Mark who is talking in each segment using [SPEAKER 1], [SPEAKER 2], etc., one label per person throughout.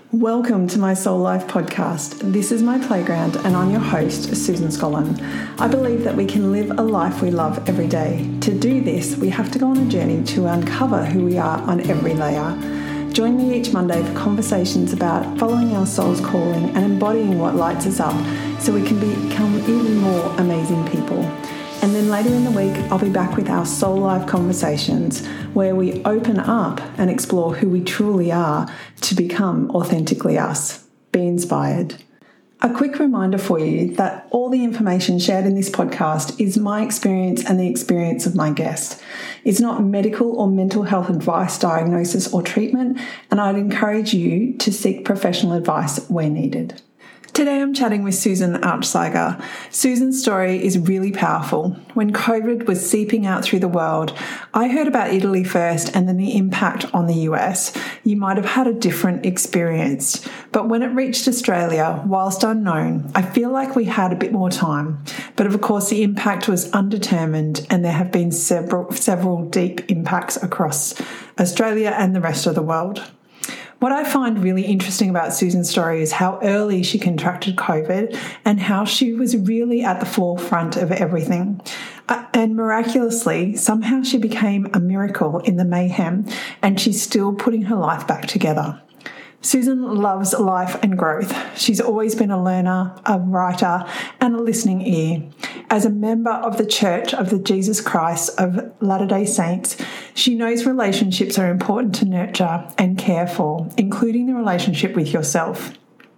[SPEAKER 1] Welcome to my Soul Life podcast. This is my playground and I'm your host, Susan Scollin. I believe that we can live a life we love every day. To do this, we have to go on a journey to uncover who we are on every layer. Join me each Monday for conversations about following our soul's calling and embodying what lights us up so we can become even more amazing people. And then later in the week, I'll be back with our Soul Life conversations where we open up and explore who we truly are to become authentically us. Be inspired. A quick reminder for you that all the information shared in this podcast is my experience and the experience of my guest. It's not medical or mental health advice, diagnosis, or treatment, and I'd encourage you to seek professional advice where needed. Today I'm chatting with Susan Archseiger. Susan's story is really powerful. When COVID was seeping out through the world, I heard about Italy first and then the impact on the US. You might have had a different experience. But when it reached Australia, whilst unknown, I feel like we had a bit more time. But of course the impact was undetermined and there have been several deep impacts across Australia and the rest of the world. What I find really interesting about Susan's story is how early she contracted COVID and how she was really at the forefront of everything. And miraculously, somehow she became a miracle in the mayhem and she's still putting her life back together. Susan loves life and growth. She's always been a learner, a writer, and a listening ear. As a member of the Church of the Jesus Christ of Latter-day Saints, she knows relationships are important to nurture and care for, including the relationship with yourself.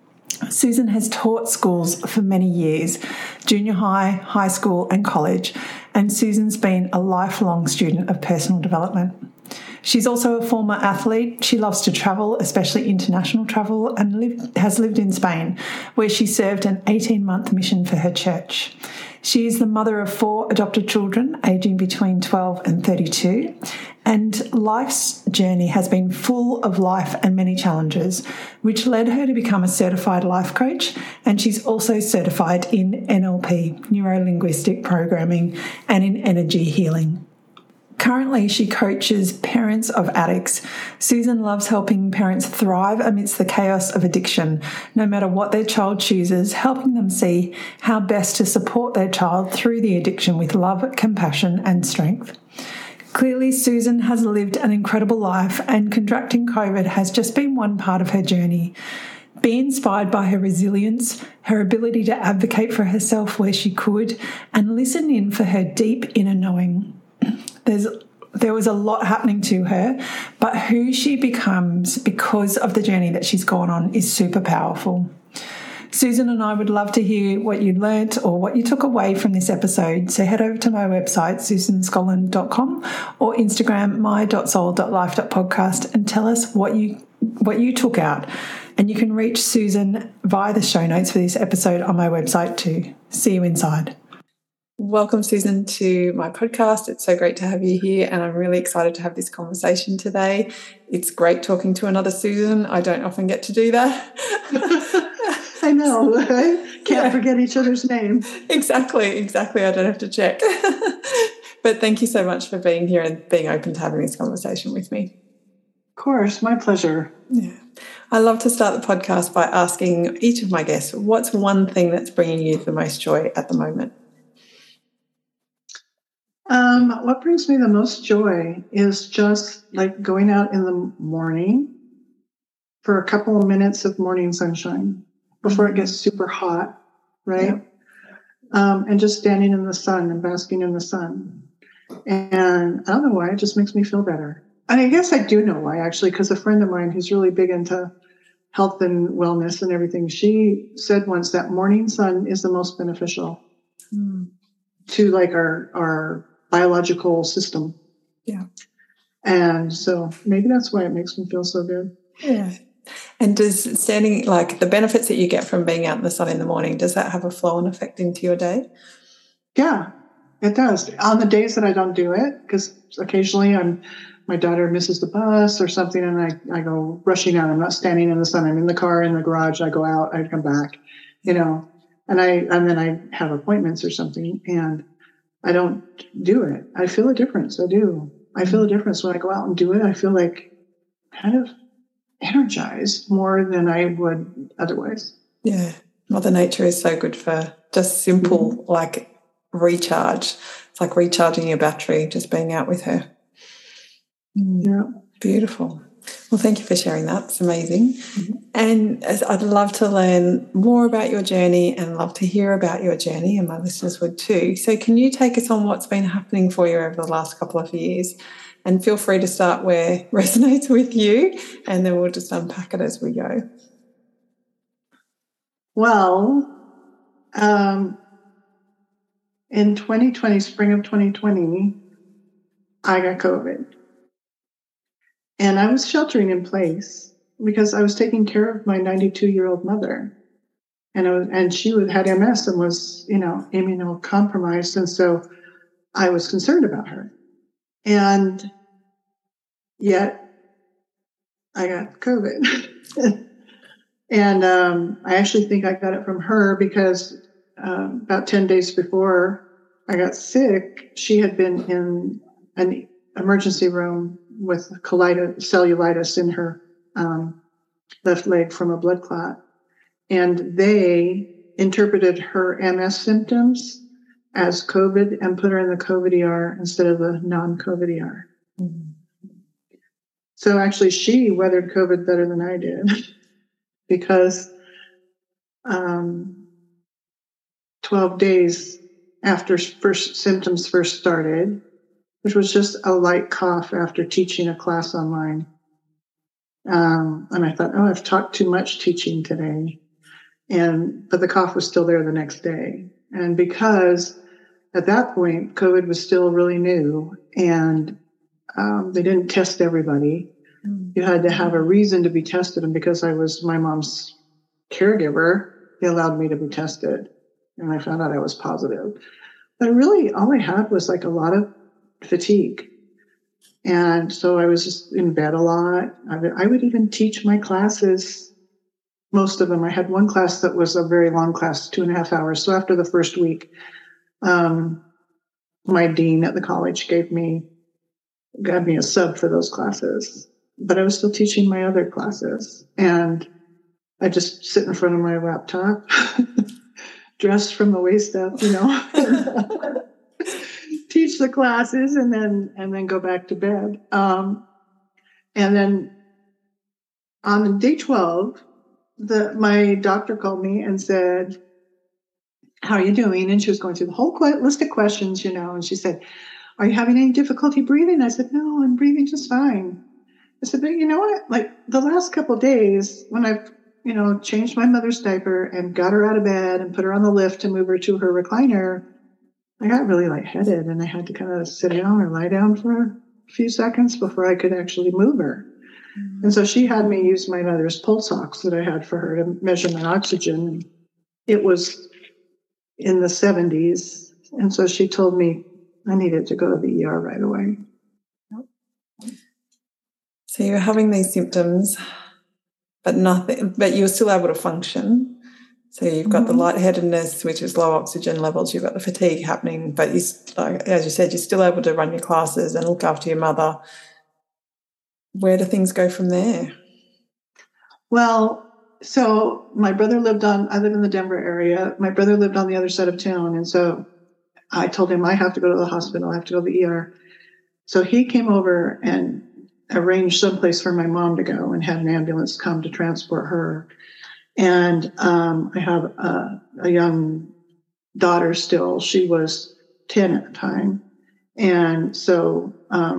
[SPEAKER 1] Susan has taught schools for many years, junior high, high school, and college, and Susan's been a lifelong student of personal development. She's also a former athlete. She loves to travel, especially international travel, and has lived in Spain, where she served an 18-month mission for her church. She is the mother of 4 adopted children, aging between 12 and 32, and life's journey has been full of life and many challenges, which led her to become a certified life coach, and she's also certified in NLP, neuro-linguistic programming, and in energy healing. Currently, she coaches parents of addicts. Susan loves helping parents thrive amidst the chaos of addiction, no matter what their child chooses, helping them see how best to support their child through the addiction with love, compassion, and strength. Clearly, Susan has lived an incredible life, and contracting COVID has just been one part of her journey. Be inspired by her resilience, her ability to advocate for herself where she could, and listen in for her deep inner knowing. There was a lot happening to her, but who she becomes because of the journey that she's gone on is super powerful. Susan and I would love to hear what you learnt or what you took away from this episode. So head over to my website, susanscollin.com, or Instagram, my.soul.life.podcast, and tell us what you took out. And you can reach Susan via the show notes for this episode on my website too. See you inside. Welcome, Susan, to my podcast. It's so great to have you here, and I'm really excited to have this conversation today. It's great talking to another Susan. I don't often get to do that.
[SPEAKER 2] I know, right? Can't forget each other's name.
[SPEAKER 1] Exactly. I don't have to check. But thank you so much for being here and being open to having this conversation with me.
[SPEAKER 2] Of course, my pleasure.
[SPEAKER 1] Yeah. I love to start the podcast by asking each of my guests, what's one thing that's bringing you the most joy at the moment?
[SPEAKER 2] What brings me the most joy is just like going out in the morning for a couple of minutes of morning sunshine before it gets super hot, right? Yeah. And just standing in the sun and basking in the sun. And I don't know why, it just makes me feel better. And I guess I do know why, actually, because a friend of mine who's really big into health and wellness and everything, she said once that morning sun is the most beneficial to like our biological system.
[SPEAKER 1] Yeah.
[SPEAKER 2] And so maybe that's why it makes me feel so good.
[SPEAKER 1] Yeah. And does standing, like the benefits that you get from being out in the sun in the morning, does that have a flow-on effect into your day?
[SPEAKER 2] Yeah, it does. On the days that I don't do it, because occasionally my daughter misses the bus or something and I go rushing out. I'm not standing in the sun. I'm in the car, in the garage. I go out, I come back, and then I have appointments or something and I don't do it. I feel a difference. I do. I feel a difference when I go out and do it. I feel like kind of energized more than I would otherwise.
[SPEAKER 1] Yeah. Mother Nature is so good for just simple, like recharge. It's like recharging your battery, just being out with her.
[SPEAKER 2] Yeah.
[SPEAKER 1] Beautiful. Well, thank you for sharing that. It's amazing. And I'd love to learn more about your journey and love to hear about your journey, and my listeners would too. So can you take us on what's been happening for you over the last couple of years? And feel free to start where it resonates with you, and then we'll just unpack it as we go.
[SPEAKER 2] Well, in 2020, spring of 2020, I got COVID. And I was sheltering in place because I was taking care of my 92-year-old mother. And she had MS and was, immunocompromised. And so I was concerned about her. And yet I got COVID. And I actually think I got it from her because about 10 days before I got sick, she had been in an emergency room with cellulitis in her left leg from a blood clot. And they interpreted her MS symptoms as COVID and put her in the COVID ER instead of the non-COVID ER. Mm-hmm. So actually she weathered COVID better than I did because 12 days after symptoms first started, which was just a light cough after teaching a class online. And I thought, I've talked too much teaching today. But the cough was still there the next day. And because at that point, COVID was still really new and they didn't test everybody. You had to have a reason to be tested. And because I was my mom's caregiver, they allowed me to be tested. And I found out I was positive. But really, all I had was like a lot of fatigue. And so I was just in bed a lot. I would even teach my classes, most of them. I had one class that was a very long class, 2.5 hours. So after the first week, my dean at the college gave me a sub for those classes. But I was still teaching my other classes. And I just sit in front of my laptop, dressed from the waist up, teach the classes and then go back to bed. And then on day 12, my doctor called me and said, "How are you doing?" And she was going through the whole list of questions, and she said, "Are you having any difficulty breathing?" I said, "No, I'm breathing just fine." I said, "But you know what? Like the last couple of days when I've, changed my mother's diaper and got her out of bed and put her on the lift to move her to her recliner, I got really lightheaded and I had to kind of sit down or lie down for a few seconds before I could actually move her." Mm-hmm. And so she had me use my mother's pulse ox that I had for her to measure my oxygen. It was in the 70s. And so she told me I needed to go to the ER right away.
[SPEAKER 1] So you're having these symptoms, but you're still able to function. So you've got the lightheadedness, which is low oxygen levels. You've got the fatigue happening, but as you said, you're still able to run your classes and look after your mother. Where do things go from there?
[SPEAKER 2] Well, so my brother I live in the Denver area. My brother lived on the other side of town. And so I told him I have to go to the hospital. I have to go to the ER. So he came over and arranged someplace for my mom to go and had an ambulance come to transport her. And I have a young daughter still. She was 10 at the time. And so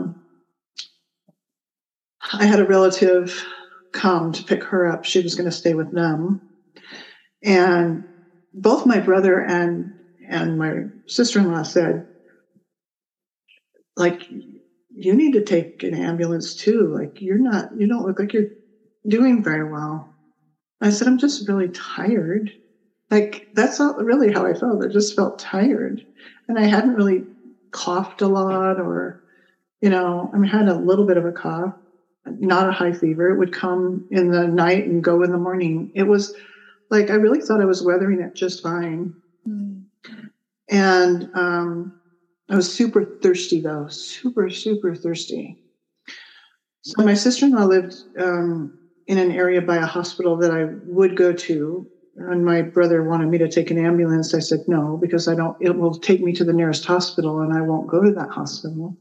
[SPEAKER 2] I had a relative come to pick her up. She was going to stay with them. And both my brother and my sister-in-law said, like, you need to take an ambulance too. Like, you don't look like you're doing very well. I said, I'm just really tired. Like, that's not really how I felt. I just felt tired. And I hadn't really coughed a lot or, I had a little bit of a cough, not a high fever. It would come in the night and go in the morning. It was like, I really thought I was weathering it just fine. Mm. And I was super thirsty though, super, super thirsty. So my sister-in-law lived in an area by a hospital that I would go to. And my brother wanted me to take an ambulance. I said no, because it will take me to the nearest hospital and I won't go to that hospital.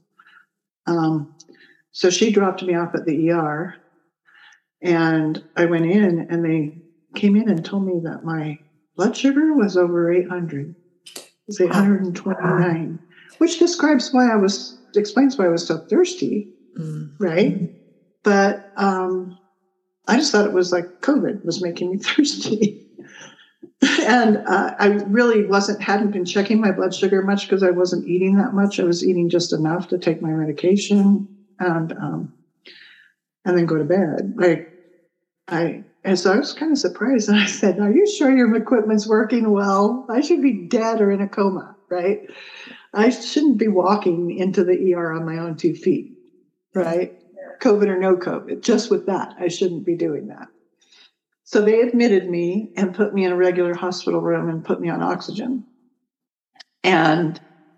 [SPEAKER 2] So she dropped me off at the ER, and I went in, and they came in and told me that my blood sugar was over 800. It was 829, which explains why I was so thirsty, right? But I just thought it was like COVID was making me thirsty. And I really hadn't been checking my blood sugar much because I wasn't eating that much. I was eating just enough to take my medication and then go to bed. And so I was kind of surprised. And I said, "Are you sure your equipment's working well? I should be dead or in a coma, right? I shouldn't be walking into the ER on my own 2 feet, right? COVID or no COVID, just with that, I shouldn't be doing that." So they admitted me and put me in a regular hospital room and put me on oxygen. And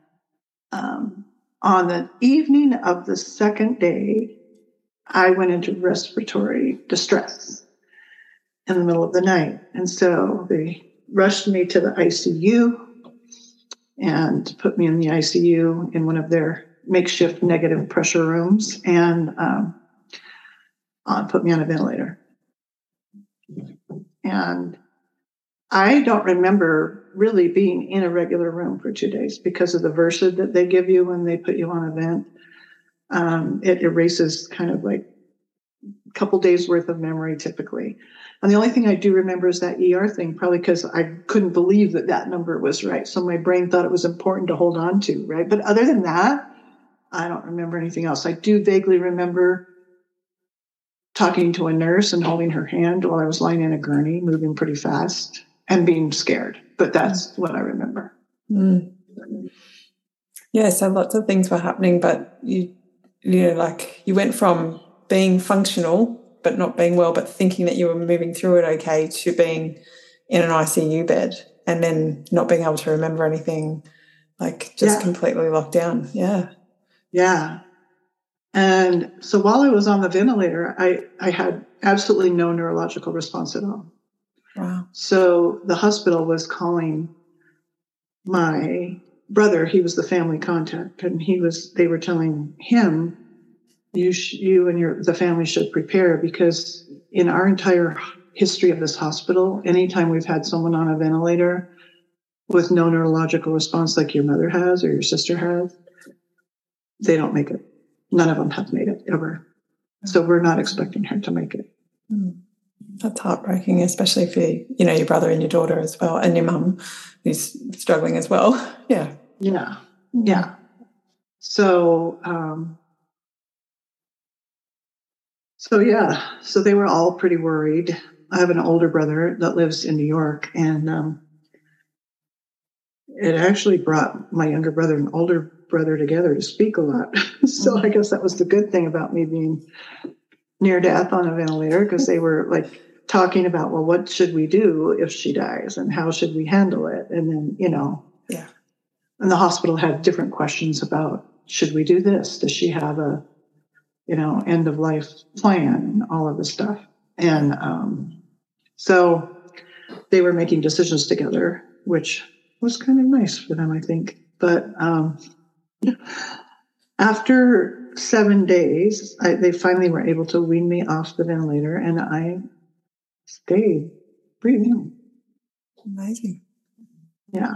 [SPEAKER 2] on the evening of the second day, I went into respiratory distress in the middle of the night. And so they rushed me to the ICU and put me in the ICU in one of their makeshift negative pressure rooms and put me on a ventilator. And I don't remember really being in a regular room for 2 days because of the Versed that they give you when they put you on a vent. It erases kind of like a couple days worth of memory typically. And the only thing I do remember is that ER thing, probably because I couldn't believe that number was right. So my brain thought it was important to hold on to, right? But other than that, I don't remember anything else. I do vaguely remember talking to a nurse and holding her hand while I was lying in a gurney, moving pretty fast and being scared. But that's what I remember.
[SPEAKER 1] Yeah, so lots of things were happening, but you went from being functional but not being well, but thinking that you were moving through it okay, to being in an ICU bed and then not being able to remember anything, completely locked down. Yeah.
[SPEAKER 2] Yeah. And so while I was on the ventilator, I had absolutely no neurological response at all.
[SPEAKER 1] Wow.
[SPEAKER 2] So the hospital was calling my brother. He was the family contact, and they were telling him, you and the family should prepare, because in our entire history of this hospital, anytime we've had someone on a ventilator with no neurological response like your mother has or your sister has, they don't make it. None of them have made it ever. So we're not expecting her to make it.
[SPEAKER 1] That's heartbreaking, especially for, your brother and your daughter as well, and your mum who's struggling as well. Yeah.
[SPEAKER 2] Yeah. Yeah. So, so they were all pretty worried. I have an older brother that lives in New York, and it actually brought my younger brother and older brother together to speak a lot. So I guess that was the good thing about me being near death on a ventilator, because they were like talking about, well, what should we do if she dies and how should we handle it? And then,
[SPEAKER 1] yeah.
[SPEAKER 2] And the hospital had different questions about, should we do this? Does she have a, end of life plan and all of this stuff? And so they were making decisions together, which was kind of nice for them, I think. But after 7 days, they finally were able to wean me off the ventilator, and I stayed breathing.
[SPEAKER 1] Amazing.
[SPEAKER 2] Yeah.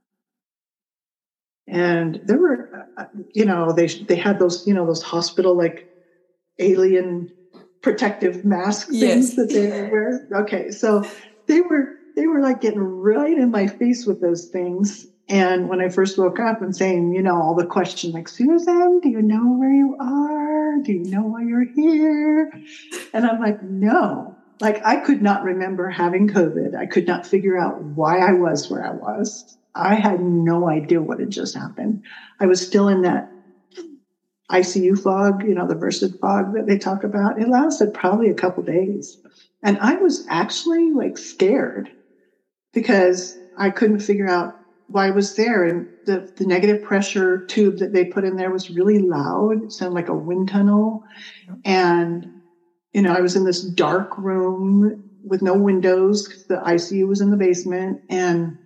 [SPEAKER 2] And there were, they had those, those hospital like alien protective mask things that they wear. Okay, so they were like getting right in my face with those things. And when I first woke up and saying, all the questions like, Susan, do you know where you are? Do you know why you're here? And I'm like, no. Like, I could not remember having COVID. I could not figure out why I was where I was. I had no idea what had just happened. I was still in that ICU fog, the Versed fog that they talk about. It lasted probably a couple days. And I was actually like scared because I couldn't figure out why I was there. And the negative pressure tube that they put in there was really loud. It sounded like a wind tunnel. And I was in this dark room with no windows because the ICU was in the basement. And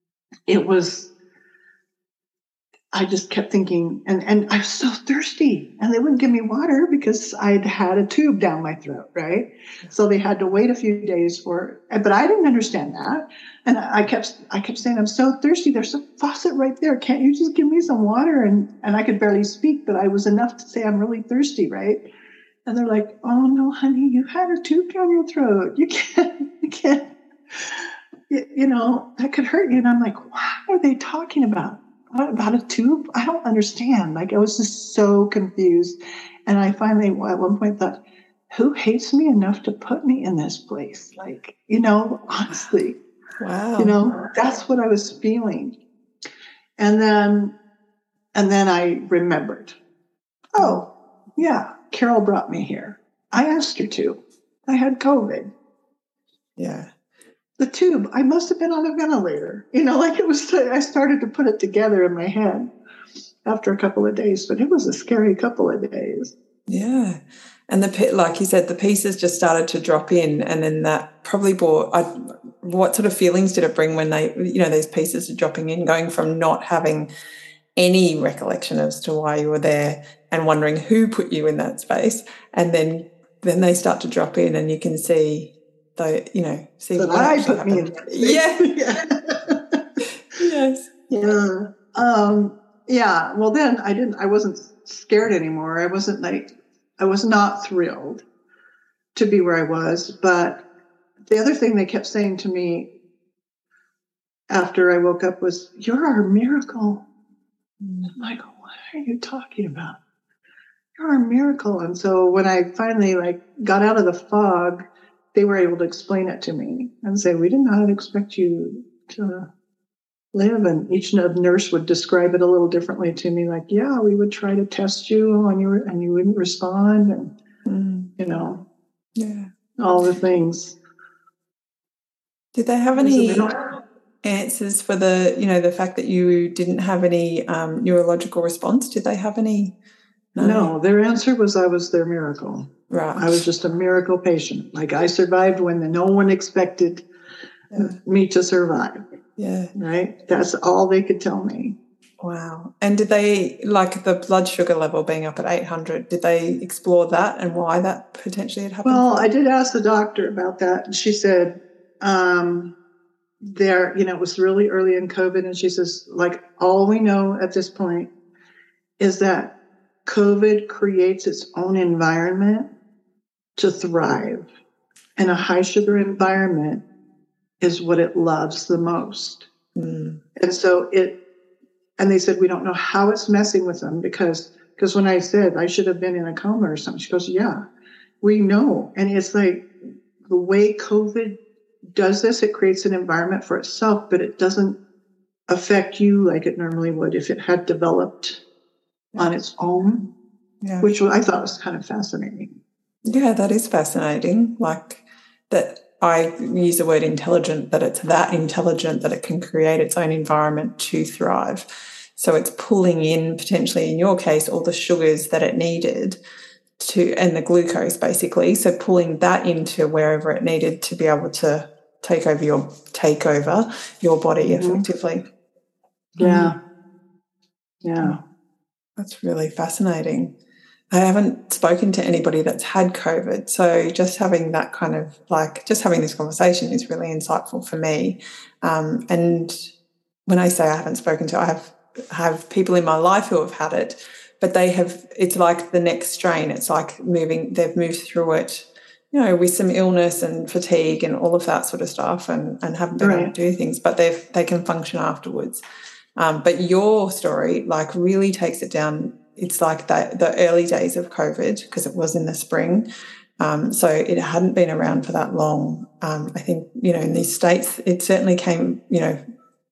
[SPEAKER 2] I just kept thinking, and I was so thirsty, and they wouldn't give me water because I'd had a tube down my throat, right? So they had to wait a few days but I didn't understand that. And I kept saying, I'm so thirsty. There's a faucet right there. Can't you just give me some water? And I could barely speak, but I was enough to say I'm really thirsty, right? And they're like, oh no, honey, you had a tube down your throat. You can't, that could hurt you. And I'm like, what are they talking about? What, about a tube? I don't understand. Like, I was just so confused. And I finally, at one point, thought, who hates me enough to put me in this place? Like, honestly,
[SPEAKER 1] wow.
[SPEAKER 2] That's what I was feeling. And then I remembered, oh, yeah, Carol brought me here. I asked her to. I had COVID.
[SPEAKER 1] Yeah.
[SPEAKER 2] The tube, I must have been on a ventilator. I started to put it together in my head after a couple of days, but it was a scary couple of days.
[SPEAKER 1] Yeah. And like you said, the pieces just started to drop in, and then that probably what sort of feelings did it bring when these pieces are dropping in, going from not having any recollection as to why you were there and wondering who put you in that space, and then they start to drop in and you can see see
[SPEAKER 2] that
[SPEAKER 1] what
[SPEAKER 2] I
[SPEAKER 1] actually
[SPEAKER 2] put me in that space.
[SPEAKER 1] Yes.
[SPEAKER 2] Yeah. Yeah. Well, then I wasn't scared anymore. I was not thrilled to be where I was. But the other thing they kept saying to me after I woke up was, you're our miracle. I'm like, what are you talking about? You're our miracle. And so when I finally got out of the fog, they were able to explain it to me and say, we did not expect you to live. And each nurse would describe it a little differently to me. Like, yeah, we would try to test you and you wouldn't respond. And,
[SPEAKER 1] yeah,
[SPEAKER 2] all the things.
[SPEAKER 1] Did they have any answers for the fact that you didn't have any neurological response? Did they have any?
[SPEAKER 2] No, their answer was I was their miracle.
[SPEAKER 1] Right.
[SPEAKER 2] I was just a miracle patient. Like, I survived when no one expected me to survive.
[SPEAKER 1] Yeah.
[SPEAKER 2] Right? That's all they could tell me.
[SPEAKER 1] Wow. And did they, like the blood sugar level being up at 800, did they explore that and why that potentially had happened?
[SPEAKER 2] Well, I did ask the doctor about that. And she said, it was really early in COVID. And she says, all we know at this point is that COVID creates its own environment to thrive. And a high sugar environment is what it loves the most.
[SPEAKER 1] Mm.
[SPEAKER 2] And so and they said, we don't know how it's messing with them because when I said I should have been in a coma or something, she goes, yeah, we know. And it's like the way COVID does this, it creates an environment for itself, but it doesn't affect you like it normally would if it had developed on its own, which I thought was kind of fascinating.
[SPEAKER 1] Yeah, that is fascinating. Like that I use the word intelligent, that it's that intelligent that it can create its own environment to thrive. So it's pulling in, potentially in your case, all the sugars that it needed and the glucose basically. So pulling that into wherever it needed to be able to take over your body effectively.
[SPEAKER 2] Yeah. Yeah.
[SPEAKER 1] That's really fascinating. I haven't spoken to anybody that's had COVID. So just having that kind of just having this conversation is really insightful for me. And when I say I haven't spoken to, I have people in my life who have had it, but it's like the next strain. It's like they've moved through it, with some illness and fatigue and all of that sort of stuff and haven't been able to do things, but they can function afterwards. But your story really takes it down. It's like the early days of COVID because it was in the spring. So it hadn't been around for that long. I think, in these States, it certainly came, it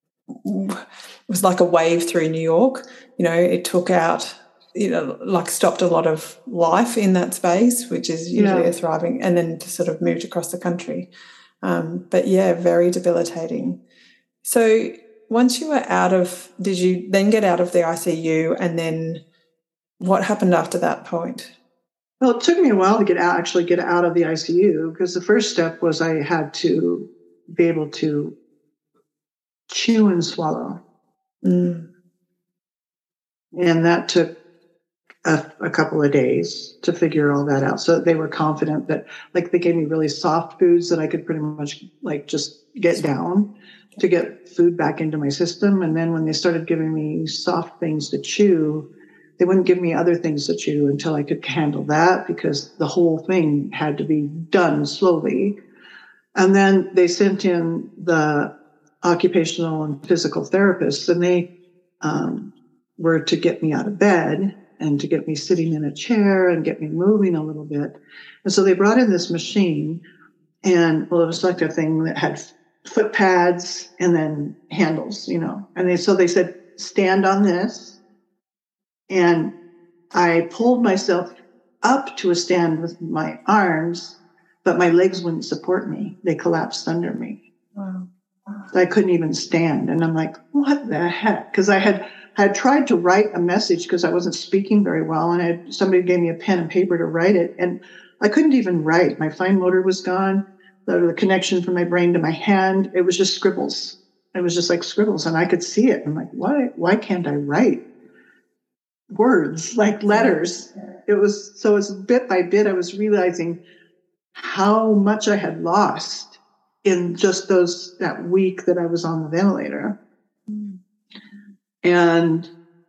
[SPEAKER 1] was like a wave through New York. It took out, stopped a lot of life in that space, which is usually a thriving, and then just sort of moved across the country. But yeah, very debilitating. So once you were did you then get out of the ICU, and then what happened after that point?
[SPEAKER 2] Well, it took me a while to actually get out of the ICU, because the first step was I had to be able to chew and swallow.
[SPEAKER 1] Mm.
[SPEAKER 2] And that took a couple of days to figure all that out. So they were confident that, like, they gave me really soft foods that I could pretty much like just get down to get food back into my system. And then when they started giving me soft things to chew, they wouldn't give me other things to chew until I could handle that, because the whole thing had to be done slowly. And then they sent in the occupational and physical therapists, and they were to get me out of bed and to get me sitting in a chair and get me moving a little bit. And so they brought in this machine, and well, it was like a thing that had foot pads and then handles, And they said, stand on this. And I pulled myself up to a stand with my arms, but my legs wouldn't support me. They collapsed under me.
[SPEAKER 1] Wow.
[SPEAKER 2] I couldn't even stand. And I'm like, what the heck? Because I had tried to write a message because I wasn't speaking very well. And somebody gave me a pen and paper to write it. And I couldn't even write. My fine motor was gone. The connection from my brain to my hand, it was just scribbles. It was just like scribbles. And I could see it. I'm like, why can't I write words, like letters? It's bit by bit, I was realizing how much I had lost in just that week that I was on the ventilator. And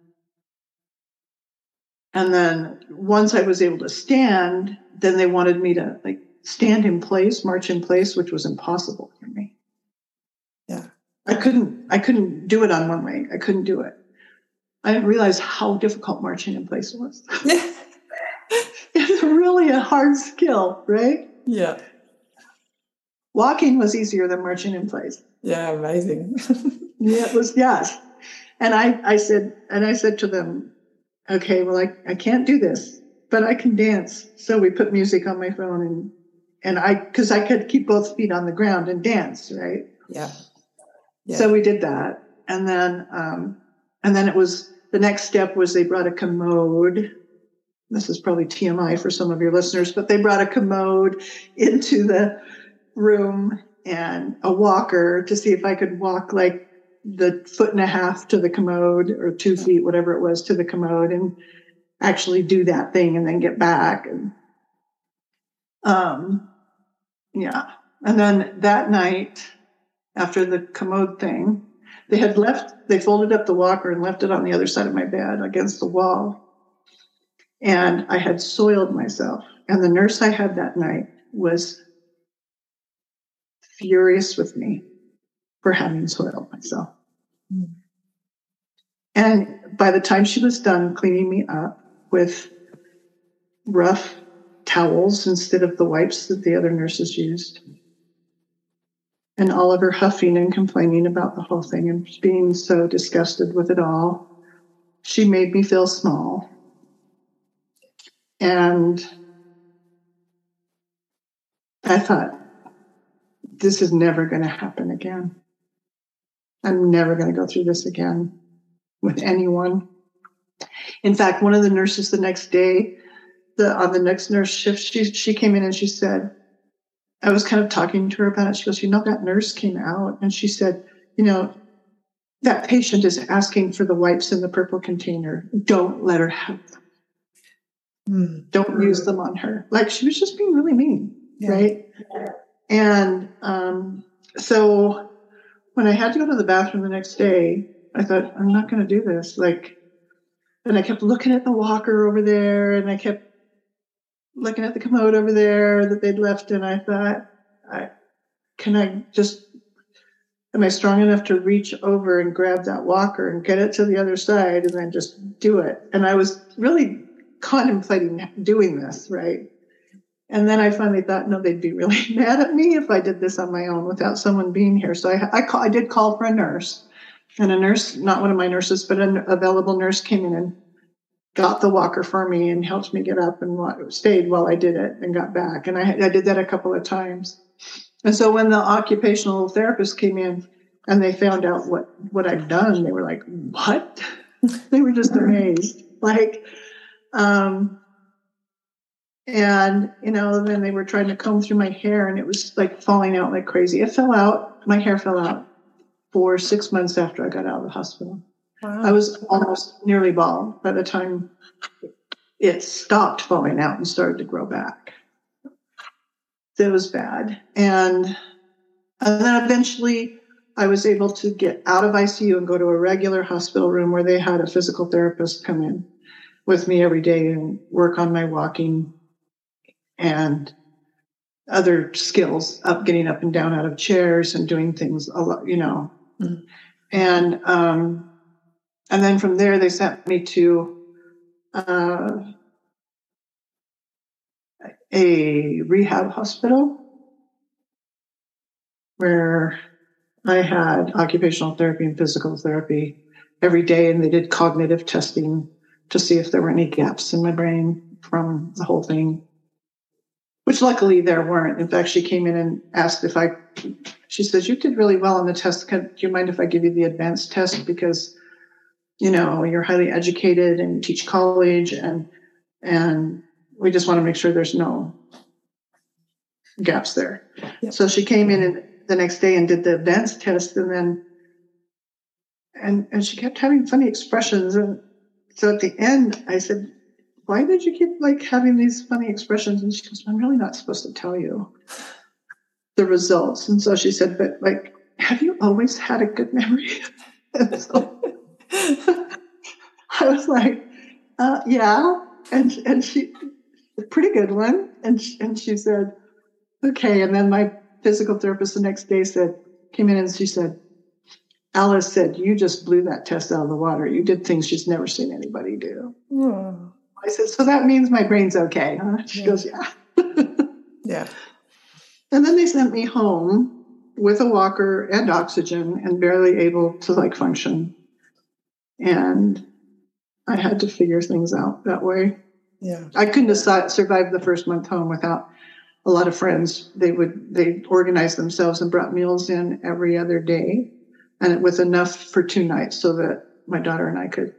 [SPEAKER 2] then once I was able to stand, then they wanted me to like stand in place, march in place, which was impossible for me.
[SPEAKER 1] Yeah.
[SPEAKER 2] I couldn't do it on one leg. I couldn't do it. I didn't realize how difficult marching in place was. It's really a hard skill, right?
[SPEAKER 1] Yeah.
[SPEAKER 2] Walking was easier than marching in place.
[SPEAKER 1] Yeah, amazing.
[SPEAKER 2] Yeah, it was, yes. And I said to them, okay, well, I can't do this, but I can dance. So we put music on my phone because I could keep both feet on the ground and dance, right?
[SPEAKER 1] Yeah.
[SPEAKER 2] So we did that. And then it was, the next step was they brought a commode. This is probably TMI for some of your listeners, but they brought a commode into the room and a walker to see if I could walk like the 1.5 feet to the commode, or 2 feet, whatever it was, to the commode, and actually do that thing and then get back. And yeah. And then that night, after the commode thing, they folded up the walker and left it on the other side of my bed against the wall. And I had soiled myself. And the nurse I had that night was furious with me for having soiled myself. Mm. And by the time she was done cleaning me up with rough towels instead of the wipes that the other nurses used, and all of her huffing and complaining about the whole thing and being so disgusted with it all, she made me feel small. And I thought, this is never going to happen again. I'm never going to go through this again with anyone. In fact, one of the nurses the next day, on the next nurse shift, she came in and she said, I was kind of talking to her about it. She goes, that nurse came out and she said, that patient is asking for the wipes in the purple container. Don't let her have them. Don't use them on her. Like, she was just being really mean, right? Yeah. And so when I had to go to the bathroom the next day, I thought, I'm not going to do this. And I kept looking at the walker over there, and I kept looking at the commode over there that they'd left, and I thought, am I strong enough to reach over and grab that walker and get it to the other side and then just do it? And I was really contemplating doing this, right? And then I finally thought, no, they'd be really mad at me if I did this on my own without someone being here. So I did call for a nurse, and a nurse, not one of my nurses, but an available nurse came in and got the walker for me and helped me get up and stayed while I did it and got back. And I did that a couple of times. And so when the occupational therapist came in and they found out what I'd done, they were like, what? They were just amazed. And, then they were trying to comb through my hair and it was like falling out like crazy. It fell out. My hair fell out for 6 months after I got out of the hospital.
[SPEAKER 1] Wow.
[SPEAKER 2] I was almost nearly bald by the time it stopped falling out and started to grow back. It was bad. And then eventually I was able to get out of ICU and go to a regular hospital room where they had a physical therapist come in with me every day and work on my walking and other skills, getting up and down out of chairs and doing things a lot,
[SPEAKER 1] Mm-hmm.
[SPEAKER 2] And then from there they sent me to a rehab hospital where I had occupational therapy and physical therapy every day, and they did cognitive testing to see if there were any gaps in my brain from the whole thing, which luckily there weren't. In fact, she came in and asked she says, you did really well on the test. Do you mind if I give you the advanced test? Because, you're highly educated and you teach college and we just want to make sure there's no gaps there.
[SPEAKER 1] Yep.
[SPEAKER 2] So she came in the next day and did the advanced test, and she kept having funny expressions. And so at the end, I said, why did you keep having these funny expressions? And she goes, I'm really not supposed to tell you the results. And so she said, but have you always had a good memory? And so I was like, yeah. And she, a pretty good one. And she said, okay. And then my physical therapist the next day came in and she said, Alice said, you just blew that test out of the water. You did things she's never seen anybody do.
[SPEAKER 1] Oh.
[SPEAKER 2] I said, so that means my brain's okay, huh? She goes, yeah.
[SPEAKER 1] Yeah.
[SPEAKER 2] And then they sent me home with a walker and oxygen and barely able to function. And I had to figure things out that way.
[SPEAKER 1] Yeah.
[SPEAKER 2] I couldn't have survived the first month home without a lot of friends. They organized themselves and brought meals in every other day, and with enough for 2 nights so that my daughter and I could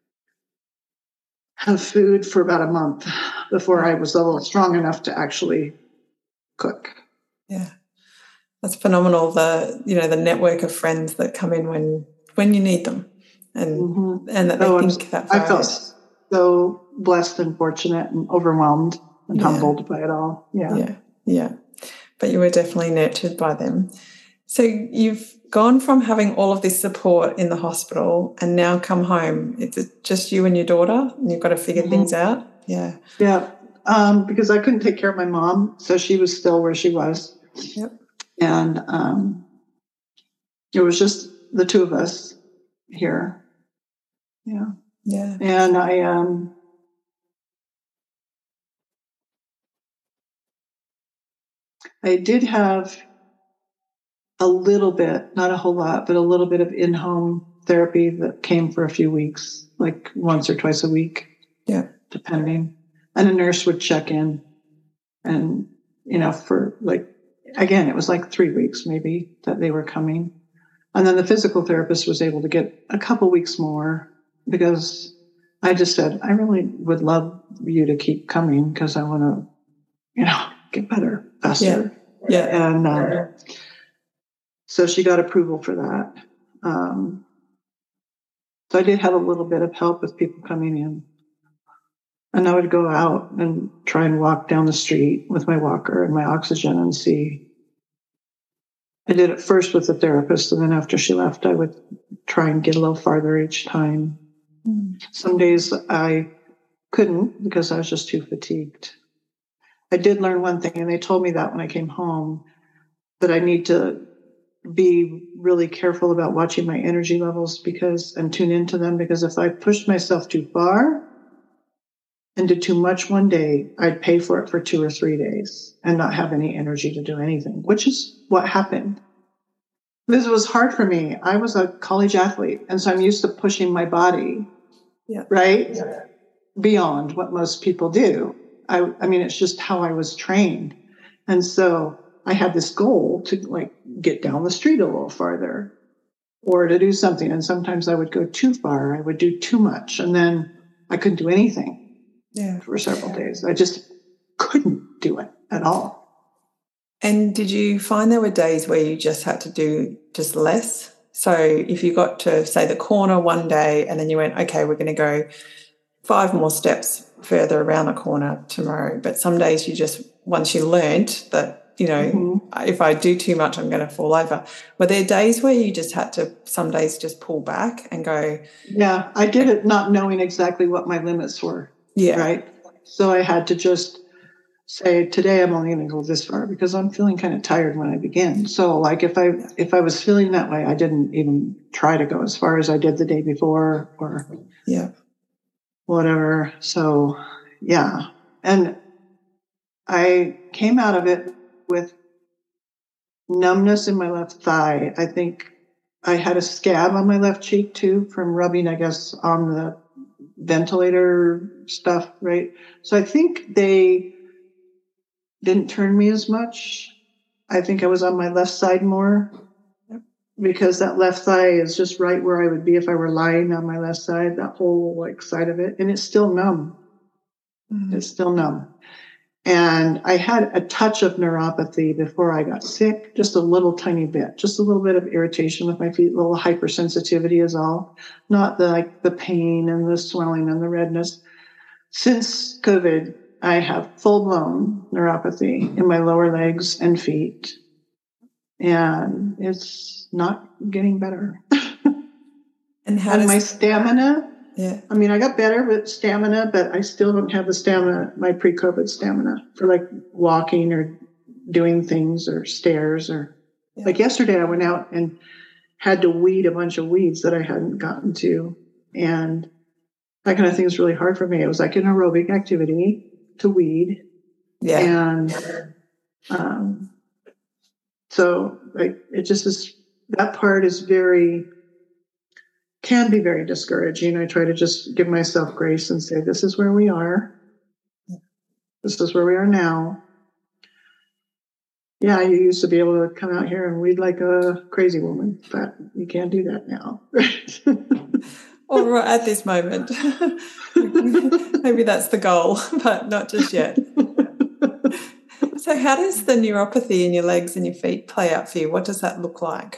[SPEAKER 2] have food for about a month before I was a little strong enough to actually cook.
[SPEAKER 1] Yeah. That's phenomenal. The network of friends that come in when you need them and that they think that far.
[SPEAKER 2] I felt so blessed and fortunate and overwhelmed and humbled by it all. Yeah.
[SPEAKER 1] Yeah. But you were definitely nurtured by them. So you've gone from having all of this support in the hospital and now come home. It's just you and your daughter and you've got to figure things out. Yeah.
[SPEAKER 2] Yeah. Because I couldn't take care of my mom. So she was still where she was.
[SPEAKER 1] Yep.
[SPEAKER 2] And it was just the two of us here. Yeah.
[SPEAKER 1] Yeah.
[SPEAKER 2] And I did have a little bit, not a whole lot, but a little bit of in-home therapy that came for a few weeks, once or twice a week.
[SPEAKER 1] Yeah.
[SPEAKER 2] Depending. And a nurse would check in and, for again, it was 3 weeks maybe that they were coming. And then the physical therapist was able to get a couple weeks more because I just said, I really would love you to keep coming because I want to, get better faster.
[SPEAKER 1] Yeah.
[SPEAKER 2] And so she got approval for that. So I did have a little bit of help with people coming in. And I would go out and try and walk down the street with my walker and my oxygen and see. I did it first with the therapist, and then after she left, I would try and get a little farther each time. Some days I couldn't because I was just too fatigued. I did learn one thing, and they told me that when I came home, that I need to be really careful about watching my energy levels and tune into them, because if I pushed myself too far and did too much one day, I'd pay for it for 2 or 3 days and not have any energy to do anything, which is what happened. This was hard for me. I was a college athlete, and so I'm used to pushing my body, right, beyond what most people do. I mean, it's just how I was trained. And so I had this goal to get down the street a little farther or to do something. And sometimes I would go too far. I would do too much. And then I couldn't do anything for several days. I just couldn't do it at all.
[SPEAKER 1] And did you find there were days where you just had to do just less? So if you got to, say, the corner one day and then you went, okay, we're going to go 5 more steps further around the corner tomorrow. But some days you just, once you learnt that, you know, if I do too much, I'm going to fall over. Were there days where you just had to, some days, just pull back and go?
[SPEAKER 2] Yeah, I did it not knowing exactly what my limits were.
[SPEAKER 1] Yeah.
[SPEAKER 2] Right. So I had to just say, today I'm only going to go this far because I'm feeling kind of tired when I begin. So like if I was feeling that way, I didn't even try to go as far as I did the day before or whatever. So yeah. And I came out of it with numbness in my left thigh. I think I had a scab on my left cheek too from rubbing, I guess, on the ventilator stuff, right? So I think they didn't turn me as much. I think I was on my left side more because that left thigh is just right where I would be if I were lying on my left side, that whole like side of it. And it's still numb. It's still numb. And I had a touch of neuropathy before I got sick, just a little tiny bit, just a little bit of irritation with my feet, a little hypersensitivity is all, not the pain and the swelling and the redness. Since COVID, I have full-blown neuropathy in my lower legs and feet, and it's not getting better.
[SPEAKER 1] And
[SPEAKER 2] my stamina,
[SPEAKER 1] yeah.
[SPEAKER 2] I mean, I got better with stamina, but I still don't have the stamina, my pre-COVID stamina for like walking or doing things or stairs or like yesterday I went out and had to weed a bunch of weeds that I hadn't gotten to. And that kind of thing is really hard for me. It was like an aerobic activity to weed. Yeah. And so like it just is, that part is can be very discouraging. I try to just give myself grace and say, this is where we are. This is where we are now. Yeah, you used to be able to come out here and weed like a crazy woman, but you can't do that now.
[SPEAKER 1] Or right at this moment. Maybe that's the goal, but not just yet. So how does the neuropathy in your legs and your feet play out for you? What does that look like?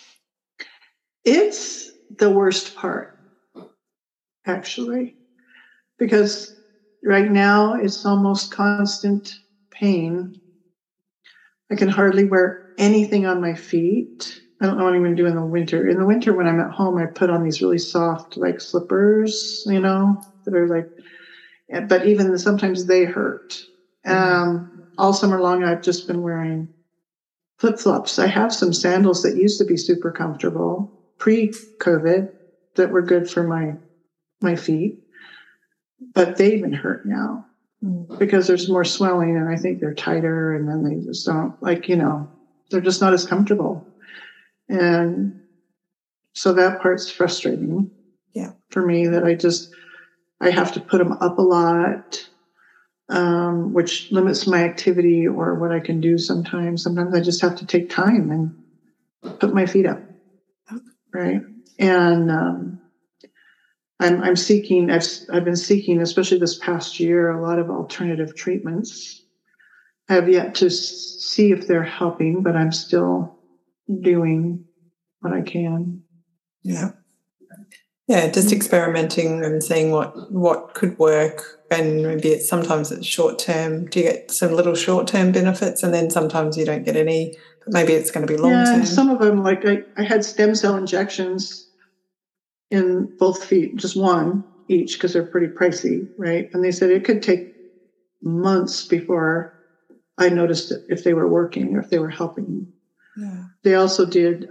[SPEAKER 2] It's the worst part, actually, because right now it's almost constant pain. I can hardly wear anything on my feet. I don't know what I'm going to do in the winter. In the winter, when I'm at home, I put on these really soft, like slippers, that are like, but even sometimes they hurt. All summer long, I've just been wearing flip-flops. I have some sandals that used to be super comfortable pre-COVID that were good for my feet, but they even hurt now because there's more swelling and I think they're tighter and then they just don't they're just not as comfortable. And so that part's frustrating for me that I have to put them up a lot, which limits my activity or what I can do sometimes. Sometimes I just have to take time and put my feet up. Right. And I've been seeking, especially this past year, a lot of alternative treatments. I have yet to see if they're helping, but I'm still doing what I can.
[SPEAKER 1] Yeah. Yeah, just experimenting and seeing what could work. And maybe sometimes it's short term. Do you get some little short term benefits and then sometimes you don't get any, but maybe it's going to be long term?
[SPEAKER 2] Yeah, some of them, like I had stem cell injections in both feet, just one each because they're pretty pricey, right? And they said it could take months before I noticed if they were working or if they were helping.
[SPEAKER 1] Yeah.
[SPEAKER 2] They also did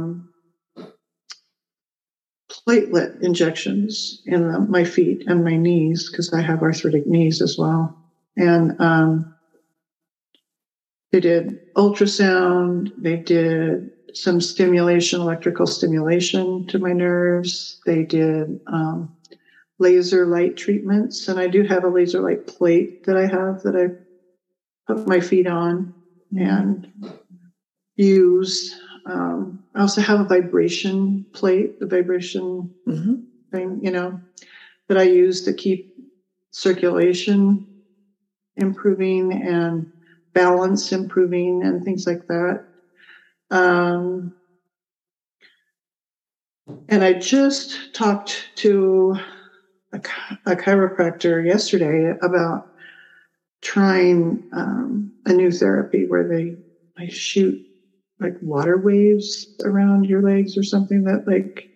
[SPEAKER 2] platelet injections in my feet and my knees because I have arthritic knees as well. And they did ultrasound. They did some stimulation, electrical stimulation to my nerves. They did laser light treatments. And I do have a laser light plate that I have that I put my feet on and use. I also have a vibration plate, the vibration thing, that I use to keep circulation improving and balance improving and things like that. And I just talked to a chiropractor yesterday about trying a new therapy where they shoot like water waves around your legs or something that like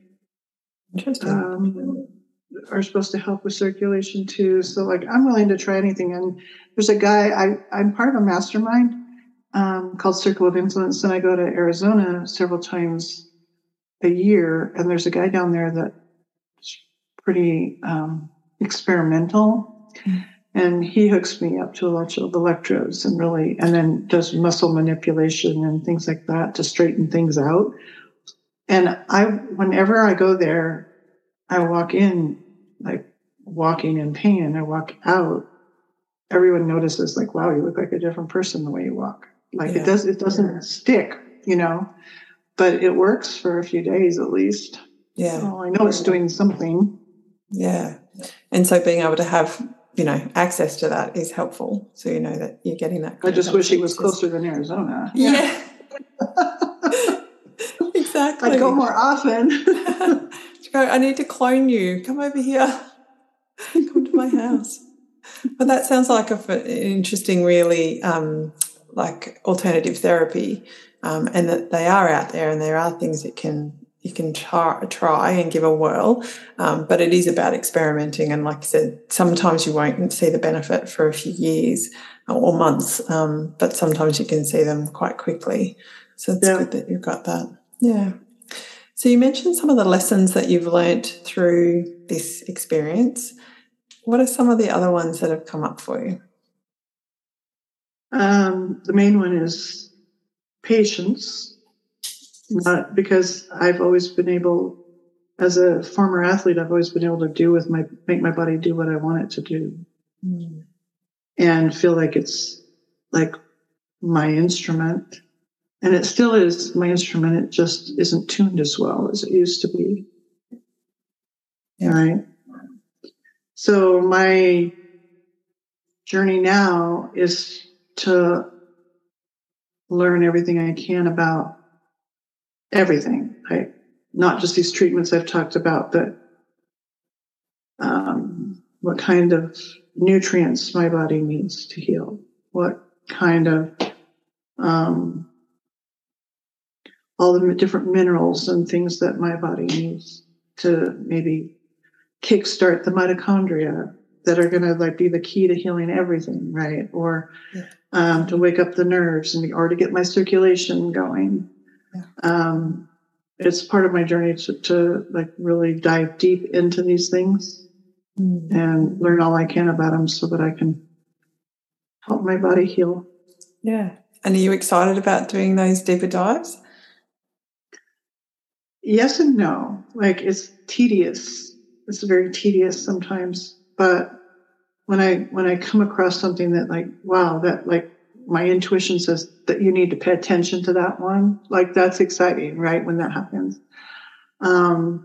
[SPEAKER 2] are supposed to help with circulation too. So like I'm willing to try anything. And there's a guy, I'm part of a mastermind called Circle of Influence, and I go to Arizona several times a year, and there's a guy down there that's pretty experimental, and he hooks me up to a lot of electrodes and then does muscle manipulation and things like that to straighten things out. And whenever I go there, I walk in like walking in pain, and I walk out, everyone notices like, wow, you look like a different person the way you walk. Like it doesn't stick, but it works for a few days at least.
[SPEAKER 1] Yeah.
[SPEAKER 2] So I know it's doing something.
[SPEAKER 1] Yeah. And so being able to have, access to that is helpful. So you know that you're getting that.
[SPEAKER 2] I just wish he was closer than Arizona.
[SPEAKER 1] Yeah. Exactly.
[SPEAKER 2] I'd go more often.
[SPEAKER 1] I need to clone you. Come over here. Come to my house. But that sounds like an interesting, really like alternative therapy, and that they are out there, and there are things that you can try and give a whirl, but it is about experimenting. And like I said, sometimes you won't see the benefit for a few years or months, but sometimes you can see them quite quickly. So it's good that you've got that. Yeah. So you mentioned some of the lessons that you've learnt through this experience. What are some of the other ones that have come up for you?
[SPEAKER 2] The main one is patience. Not because I've always been able, as a former athlete, I've always been able to make my body do what I want it to do, and feel like it's like my instrument. And it still is my instrument. It just isn't tuned as well as it used to be. Yeah. Right. So my journey now is to learn everything I can about everything, right? Not just these treatments I've talked about, but what kind of nutrients my body needs to heal, what kind of all the different minerals and things that my body needs to maybe kickstart the mitochondria that are going to like be the key to healing everything, right? Or to wake up the nerves or to get my circulation going. Yeah. It's part of my journey to like really dive deep into these things and learn all I can about them so that I can help my body heal.
[SPEAKER 1] Yeah. And are you excited about doing those deeper dives?
[SPEAKER 2] Yes and no. Like it's tedious. It's very tedious sometimes. But when I come across something that like, wow, that like my intuition says that you need to pay attention to that one, like that's exciting, right? When that happens. And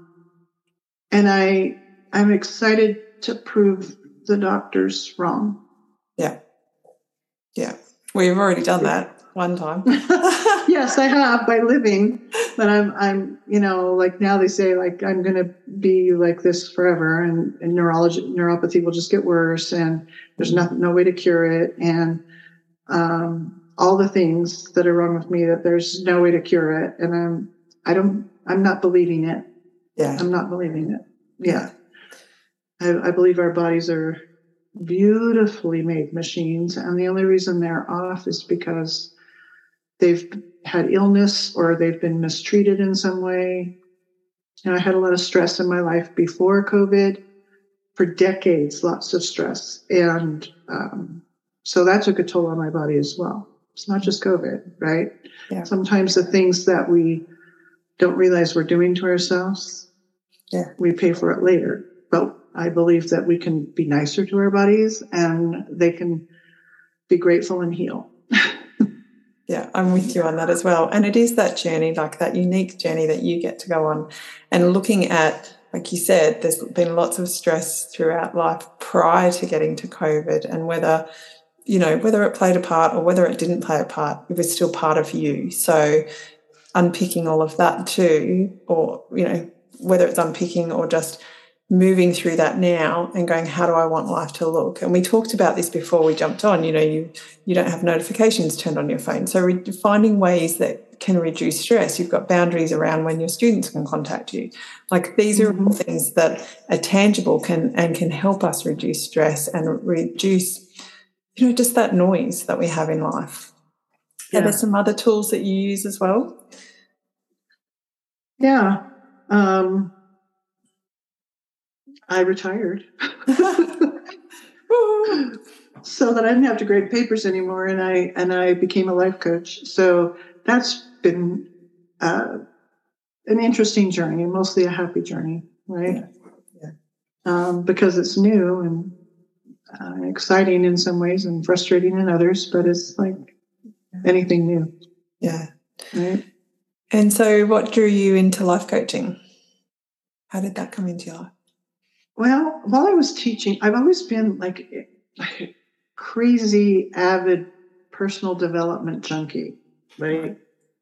[SPEAKER 2] I'm excited to prove the doctors wrong.
[SPEAKER 1] Yeah. Yeah. Well, you've already done that one time.
[SPEAKER 2] Yes, I have by living, but I'm, like now they say like, I'm going to be like this forever and neuropathy will just get worse and there's no way to cure it. And, all the things that are wrong with me, that there's no way to cure it. And I'm not believing it.
[SPEAKER 1] Yeah.
[SPEAKER 2] I'm not believing it. Yeah. I believe our bodies are beautifully made machines. And the only reason they're off is because they've had illness or they've been mistreated in some way. I had a lot of stress in my life before COVID, for decades, lots of stress. And so that took a toll on my body as well. It's not just COVID, right? Yeah. Sometimes the things that we don't realize we're doing to ourselves, we pay for it later. But I believe that we can be nicer to our bodies and they can be grateful and heal.
[SPEAKER 1] Yeah, I'm with you on that as well. And it is that journey, like that unique journey that you get to go on. And looking at, like you said, there's been lots of stress throughout life prior to getting to COVID, and whether whether it played a part or whether it didn't play a part, it was still part of you. So unpicking all of that too, or, whether it's unpicking or just moving through that now and going, how do I want life to look? And we talked about this before we jumped on, you don't have notifications turned on your phone. So finding ways that can reduce stress. You've got boundaries around when your students can contact you. Like these are all things that are tangible can help us reduce stress and reduce, just that noise that we have in life. Yeah. Are there some other tools that you use as well?
[SPEAKER 2] Yeah. I retired so that I didn't have to grade papers anymore, and I became a life coach. So that's been an interesting journey, mostly a happy journey, right? Yeah. Because it's new and exciting in some ways and frustrating in others, but it's like anything new.
[SPEAKER 1] Yeah.
[SPEAKER 2] Right.
[SPEAKER 1] And so what drew you into life coaching? How did that come into your life?
[SPEAKER 2] Well, while I was teaching, I've always been like a crazy avid personal development junkie, right?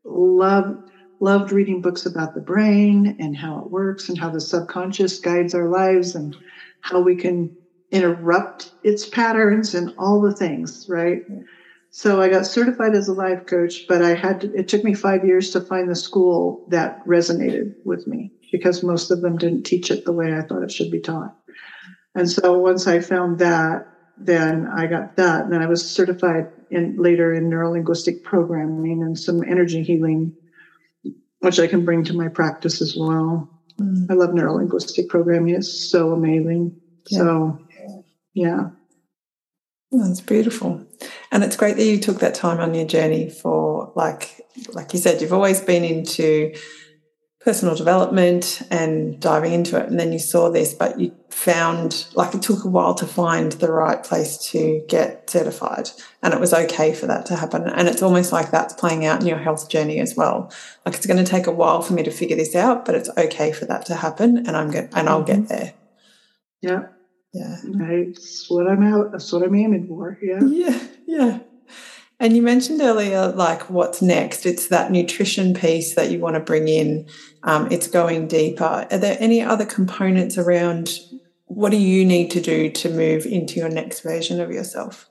[SPEAKER 2] Loved reading books about the brain and how it works and how the subconscious guides our lives and how we can interrupt its patterns and all the things, right? Yeah. So I got certified as a life coach, but it took me 5 years to find the school that resonated with me because most of them didn't teach it the way I thought it should be taught. And so once I found that, then I got that. And then I was certified later in neuro-linguistic programming and some energy healing, which I can bring to my practice as well. I love neuro-linguistic programming. It's so amazing. Yeah. So, yeah.
[SPEAKER 1] That's beautiful. And it's great that you took that time on your journey for, like you said, you've always been into personal development and diving into it. And then you saw this, but you found, it took a while to find the right place to get certified. And it was okay for that to happen. And it's almost like that's playing out in your health journey as well. Like it's going to take a while for me to figure this out, but it's okay for that to happen. And I'll get there.
[SPEAKER 2] Yeah.
[SPEAKER 1] Yeah.
[SPEAKER 2] That's what I'm aiming for. Yeah.
[SPEAKER 1] Yeah. Yeah. And you mentioned earlier, what's next? It's that nutrition piece that you want to bring in. It's going deeper. Are there any other components around what do you need to do to move into your next version of yourself?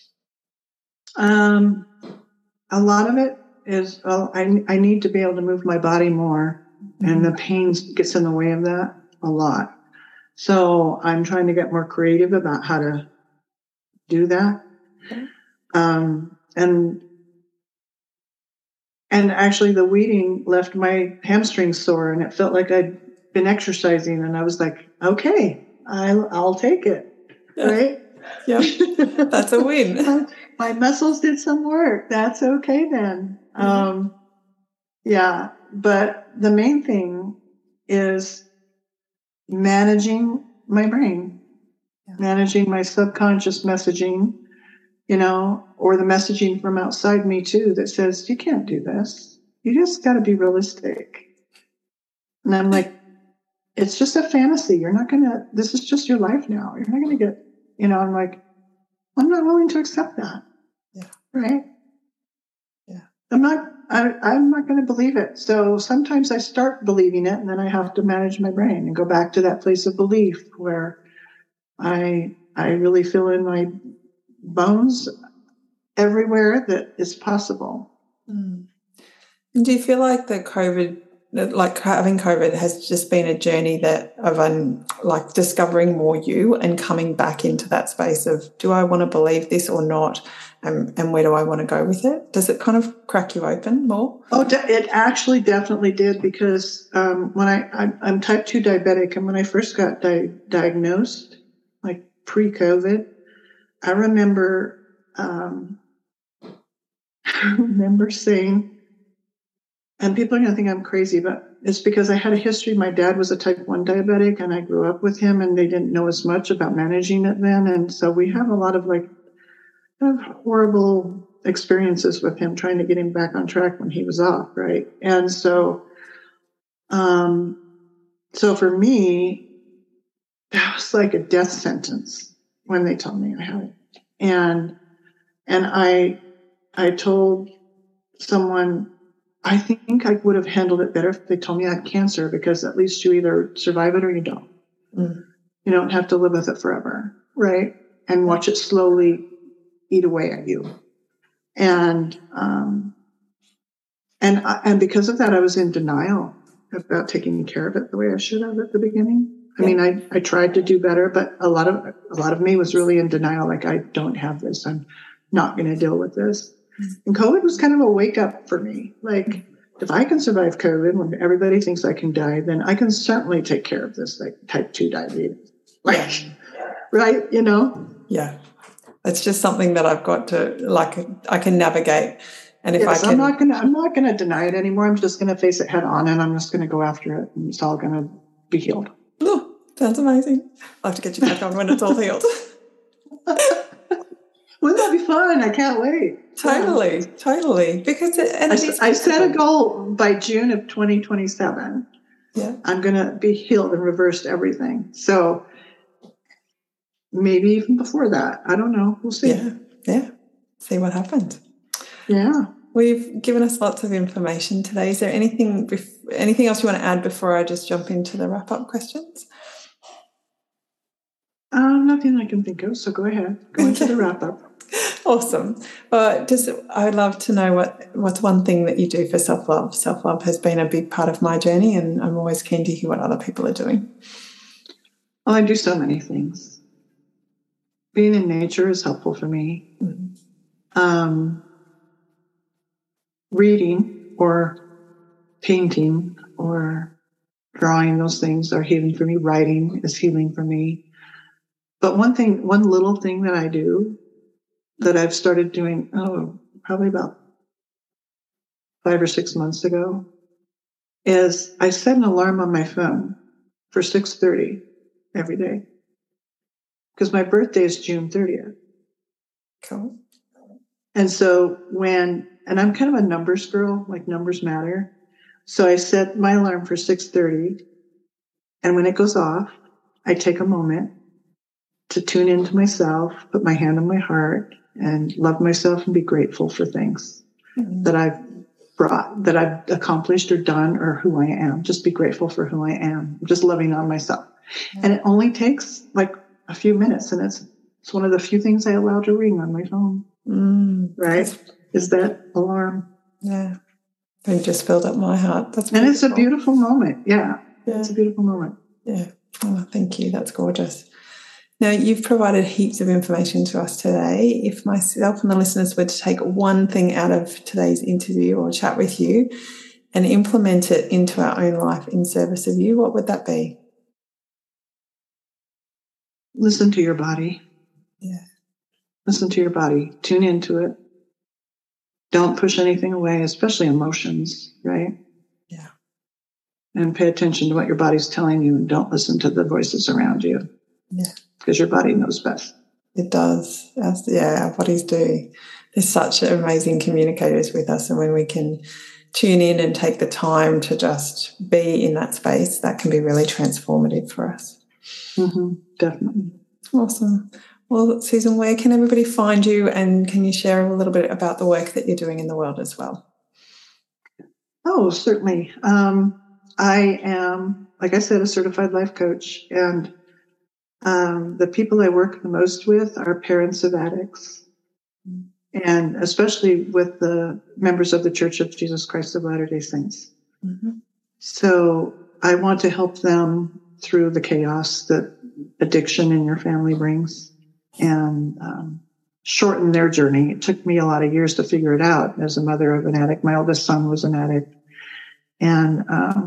[SPEAKER 2] A lot of it is, I need to be able to move my body more, and the pain gets in the way of that a lot. So I'm trying to get more creative about how to do that. Okay. And actually the weeding left my hamstrings sore, and it felt like I'd been exercising, and I was like, okay, I'll take it. Yeah. Right?
[SPEAKER 1] Yeah. That's a win.
[SPEAKER 2] My muscles did some work. That's okay then. Mm-hmm. Yeah. But the main thing is managing my brain, managing my subconscious messaging, or the messaging from outside me too that says, you can't do this. You just got to be realistic. And I'm like, it's just a fantasy. This is just your life now. You're not going to get, I'm like, I'm not willing to accept that.
[SPEAKER 1] Yeah.
[SPEAKER 2] Right.
[SPEAKER 1] Yeah.
[SPEAKER 2] I'm not going to believe it. So sometimes I start believing it, and then I have to manage my brain and go back to that place of belief where I really feel in my bones everywhere that is possible.
[SPEAKER 1] And do you feel like having COVID has just been a journey of discovering more you and coming back into that space of, do I want to believe this or not? And where do I want to go with it? Does it kind of crack you open more?
[SPEAKER 2] Oh, it actually definitely did, because when I'm type 2 diabetic, and when I first got diagnosed, like pre-COVID, I remember saying, and people are going to think I'm crazy, but it's because I had a history. My dad was a type 1 diabetic, and I grew up with him, and they didn't know as much about managing it then. And so we have a lot of horrible experiences with him, trying to get him back on track when he was off, right? And so for me, that was like a death sentence when they told me I had it. And And I told someone, I think I would have handled it better if they told me I had cancer, because at least you either survive it or you don't.
[SPEAKER 1] Mm.
[SPEAKER 2] You don't have to live with it forever, right? And watch it slowly eat away at you. And because of that, I was in denial about taking care of it the way I should have at the beginning. I mean, I tried to do better, but a lot of me was really in denial. Like, I don't have this. I'm not going to deal with this. And COVID was kind of a wake up for me. Like, if I can survive COVID when everybody thinks I can die, then I can certainly take care of this, like type 2 diabetes. Like, right? You know?
[SPEAKER 1] Yeah. It's just something that I've got to, like, I can navigate. And if
[SPEAKER 2] yes,
[SPEAKER 1] I can,
[SPEAKER 2] I'm not gonna deny it anymore. I'm just gonna face it head on, and I'm just gonna go after it, and it's all gonna be healed.
[SPEAKER 1] Oh, sounds amazing. I'll have to get you back on when it's all healed.
[SPEAKER 2] Wouldn't that be fun? I can't wait.
[SPEAKER 1] Totally. Because
[SPEAKER 2] I set a goal by June of 2027.
[SPEAKER 1] Yeah.
[SPEAKER 2] I'm gonna be healed and reversed everything. So maybe even before that. I don't know. We'll see.
[SPEAKER 1] Yeah. See what happens.
[SPEAKER 2] Yeah.
[SPEAKER 1] We've given us lots of information today. Is there anything else you want to add before I just jump into the wrap-up questions?
[SPEAKER 2] Nothing I can think of. So go ahead. Go into the wrap-up.
[SPEAKER 1] Awesome. I'd love to know what's one thing that you do for self-love. Self-love has been a big part of my journey, and I'm always keen to hear what other people are doing.
[SPEAKER 2] Well, I do so many things. Being in nature is helpful for me. Mm-hmm. Reading or painting or drawing, those things are healing for me. Writing is healing for me. But one little thing that I do that I've started doing, probably about 5 or 6 months ago, is I set an alarm on my phone for 6:30 every day, because my birthday is June 30th.
[SPEAKER 1] Cool.
[SPEAKER 2] And so and I'm kind of a numbers girl, like numbers matter. So I set my alarm for 6:30, and when it goes off, I take a moment to tune into myself, put my hand on my heart, and love myself and be grateful for things that I've accomplished or done, or who I am. Just be grateful for who I am. Just loving on myself. Yeah. And it only takes like a few minutes, and it's one of the few things I allow to ring on my phone. Right? Is that alarm.
[SPEAKER 1] Yeah. It just filled up my heart. That's
[SPEAKER 2] beautiful. And it's a beautiful moment. Yeah. It's a beautiful moment.
[SPEAKER 1] Yeah. Oh, thank you. That's gorgeous. Now, you've provided heaps of information to us today. If myself and the listeners were to take one thing out of today's interview or chat with you and implement it into our own life in service of you, what would that be?
[SPEAKER 2] Listen to your body.
[SPEAKER 1] Yeah.
[SPEAKER 2] Listen to your body. Tune into it. Don't push anything away, especially emotions, right?
[SPEAKER 1] Yeah.
[SPEAKER 2] And pay attention to what your body's telling you, and don't listen to the voices around you.
[SPEAKER 1] Yeah.
[SPEAKER 2] Because your body knows best.
[SPEAKER 1] It does. Our bodies do. They're such amazing communicators with us, and when we can tune in and take the time to just be in that space, that can be really transformative for us.
[SPEAKER 2] Mm-hmm. Definitely.
[SPEAKER 1] Awesome. Well, Susan, where can everybody find you, and can you share a little bit about the work that you're doing in the world as well?
[SPEAKER 2] Oh, certainly. I am, like I said, a certified life coach, and the people I work the most with are parents of addicts, and especially with the members of the Church of Jesus Christ of Latter-day Saints. Mm-hmm. So I want to help them through the chaos that addiction in your family brings, and shorten their journey. It took me a lot of years to figure it out as a mother of an addict. My oldest son was an addict, and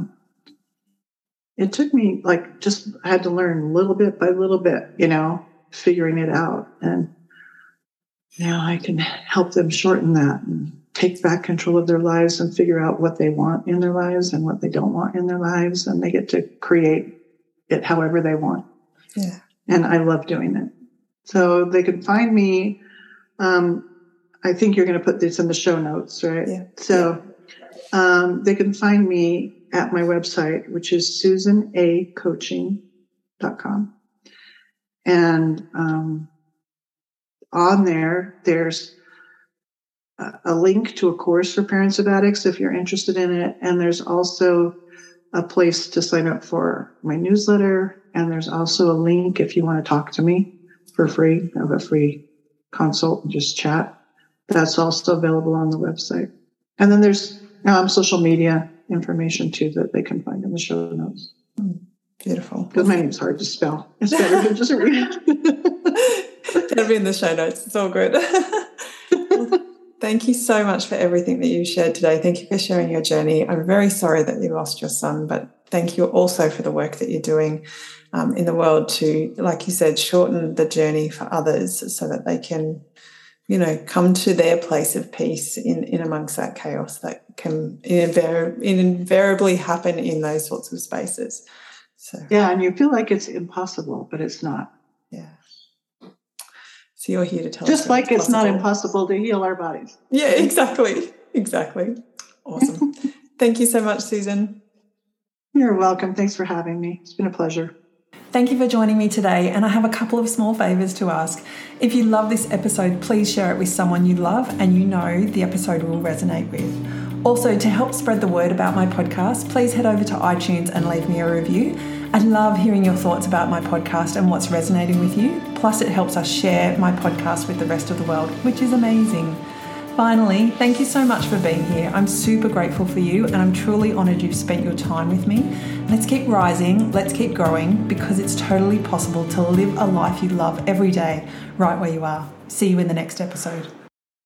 [SPEAKER 2] it took me I had to learn little bit by little bit, figuring it out. And now I can help them shorten that and take back control of their lives and figure out what they want in their lives and what they don't want in their lives. And they get to create it however they want.
[SPEAKER 1] Yeah.
[SPEAKER 2] And I love doing it. So they can find me. I think you're going to put this in the show notes, right?
[SPEAKER 1] Yeah.
[SPEAKER 2] So they can find me at my website, which is susanacoaching.com. And on there's a link to a course for parents of addicts if you're interested in it. And there's also a place to sign up for my newsletter. And there's also a link if you want to talk to me for free. I have a free consult and just chat. That's also available on the website. And then there's social media information too that they can find in the show notes.
[SPEAKER 1] Beautiful.
[SPEAKER 2] Because my name's hard to spell. It's better to just read it.
[SPEAKER 1] It'll be in the show notes. It's all good. Thank you so much for everything that you shared today. Thank you for sharing your journey. I'm very sorry that you lost your son, but thank you also for the work that you're doing in the world to, like you said, shorten the journey for others so that they can, come to their place of peace in amongst that chaos that can invariably happen in those sorts of spaces. So
[SPEAKER 2] yeah, and you feel like it's impossible, but it's not.
[SPEAKER 1] Yeah. So you're here to tell us.
[SPEAKER 2] Just like it's not impossible to heal our bodies.
[SPEAKER 1] Yeah, exactly. Awesome. Thank you so much, Susan.
[SPEAKER 2] You're welcome. Thanks for having me. It's been a pleasure.
[SPEAKER 1] Thank you for joining me today, and I have a couple of small favours to ask. If you love this episode, please share it with someone you love and you know the episode will resonate with. Also, to help spread the word about my podcast, please head over to iTunes and leave me a review. I love hearing your thoughts about my podcast and what's resonating with you. Plus, it helps us share my podcast with the rest of the world, which is amazing. Finally, thank you so much for being here. I'm super grateful for you and I'm truly honoured you've spent your time with me. Let's keep rising, let's keep growing, because it's totally possible to live a life you love every day, right where you are. See you in the next episode.